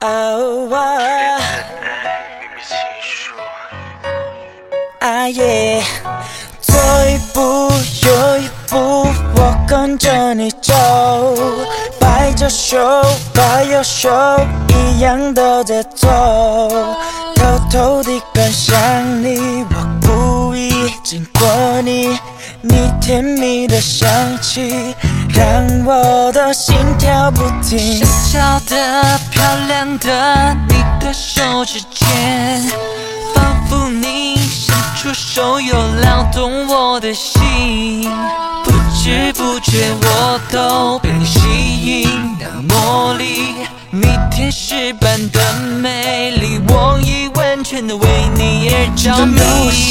哦啊， 秘密情书。 啊耶！左一步，右一步，我跟着你走，摆着手，摆右手，一样的节奏，偷偷地跟上你，我故意经过你，你甜蜜的香气，让我的心跳不停。 小巧的、漂亮的，你的手指尖，仿佛你伸出手又撩动我的心，不知不觉我都被你吸引，那魔力，你天使般的美丽，我已完全的为你而着迷。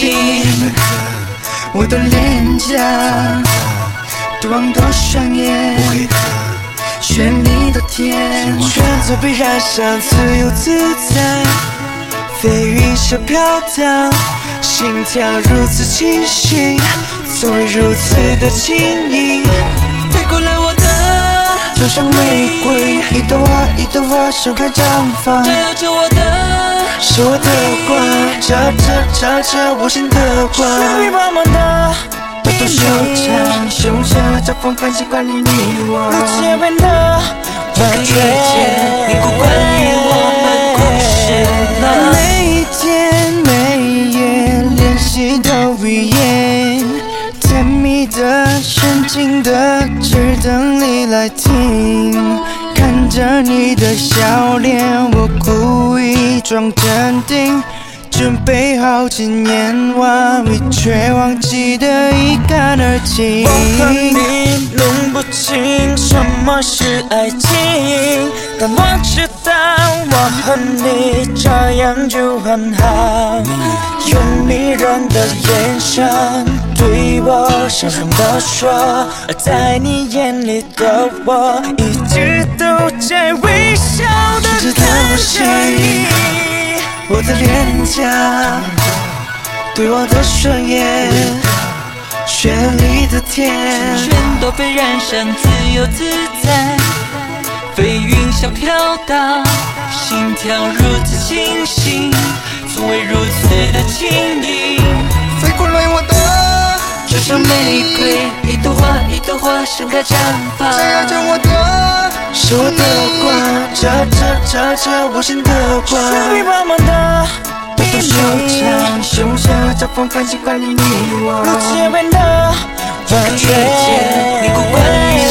我的脸颊，对望的双眼，绚丽的天， 全都被染上，自由自在，飞云小飘荡，心跳如此清晰，从未如此的轻易。 飞过来我的， 就像玫瑰，一朵花一朵花盛开绽放， 照耀着我的， 是我的光，照着我心的光。属于我们的抖动手掌，胸下交锋，感情管理你我。 不结尾的完全， 你不关于我们故事了。 每一天每一夜练习头语言，甜蜜的、深情的，只等你来听。看着你的笑脸，我故意装镇定，准备好纪念完美，却忘记的一干二净。 我和你弄不清什么是爱情，但我知道我和你这样就很好。用迷人的眼神对我小声地说，而在你眼里的我一直都在微笑地看着你。 我的脸颊，对我的双眼，绚丽的天， 全都被染上，自由自在，飞云小飘荡，心跳如此清晰，从未如此的轻易。 飞过来我的， 就像玫瑰，一朵花一朵花盛开绽放， 照耀着我的， 是我的光，照着我心的光。属于我们的抖动手掌，胸下交锋，感情管理你我。 不结尾的完全， 你不关于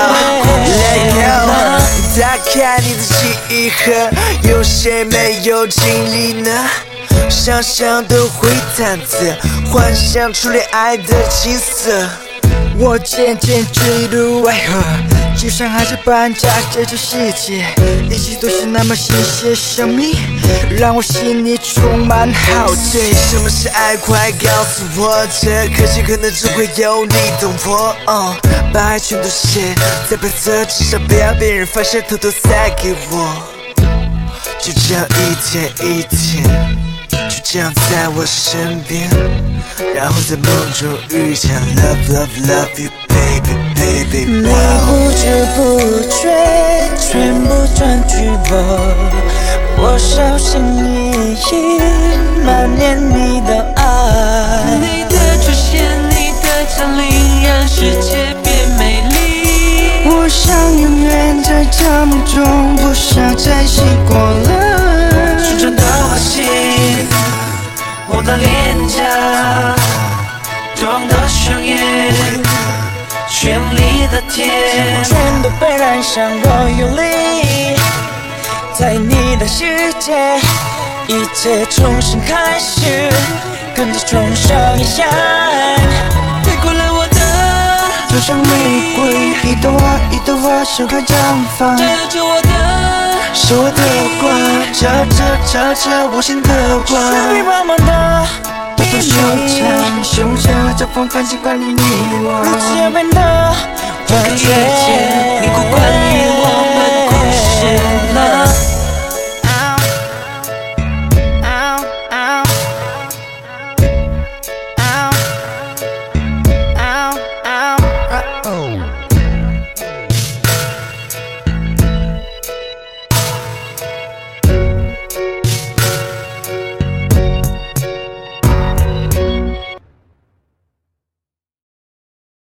我。 打开你的记忆盒，有谁没有经历呢？想象都会忐忑，幻想初恋爱的景色。 我渐渐坠入爱河，就像孩子般夹着这世界，一切都是那么新鲜神秘，让我心里充满好奇。 什么是爱？快告诉我！这可惜可能只会有你懂我。把爱全都写在白色纸上，不要别人发现，偷偷塞给我。就这样一天一天，就这样在我身边，然后在梦中遇见 Love Love Love You Baby Baby。你不知不觉全部占据我小心翼翼满念你的爱。 你的出现，你的降临，让世界变美丽。 我想永远在这梦中，不想再醒过来。 旋转的花心，我的脸颊，对望的双眼，绚丽的天， 全都被染上，我有力，在你的世界，一切重新开始，跟着冲上一下。 飞过来我的， 就像玫瑰，一朵花一朵花盛开绽放， 照耀着我的， 是我的光，照着我心的光。属于我们的抖动手掌，胸下交锋，感情管理你我。 不结尾的完全， 你不关于我们故事了。